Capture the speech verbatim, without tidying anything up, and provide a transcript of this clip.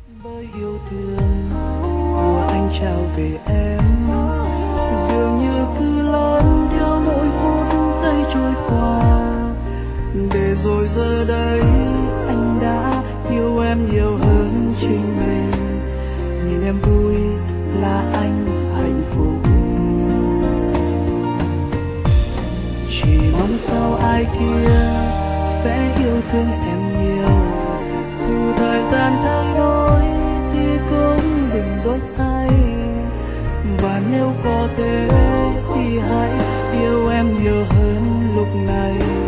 Với yêu thương của anh trao về em, dường như cứ lớn theo mỗi phút giây trôi qua, để rồi giờ đây anh đã yêu em nhiều hơn chính mình. Nhìn em vui là anh hạnh phúc, chỉ mong sao ai kia sẽ yêu thương em nhiều. Dù thời gian thay đổi thì cũng đừng đổi thay, và nếu có thể thì hãy yêu em nhiều hơn lúc này.